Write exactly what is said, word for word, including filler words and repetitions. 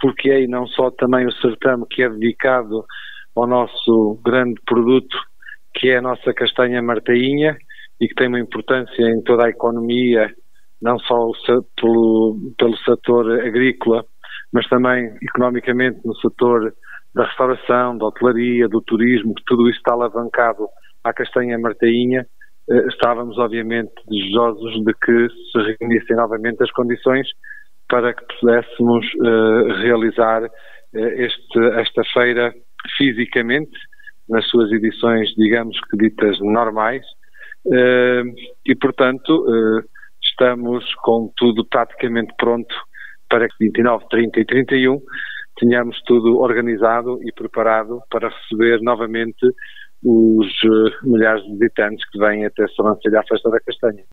porque é e não só também o certame que é dedicado ao nosso grande produto, que é a nossa castanha martainha, e que tem uma importância em toda a economia, não só pelo, pelo setor agrícola, mas também economicamente no setor da restauração, da hotelaria, do turismo, que tudo isso está alavancado à castanha martainha. Estávamos obviamente desejosos de que se reunissem novamente as condições para que pudéssemos uh, realizar uh, este, esta feira fisicamente, nas suas edições, digamos que ditas normais, uh, e portanto uh, estamos com tudo praticamente pronto para que vinte e nove, trinta e trinta e um tenhamos tudo organizado e preparado para receber novamente os uh, milhares de visitantes que vêm até Sobrancelha à Festa da Castanha.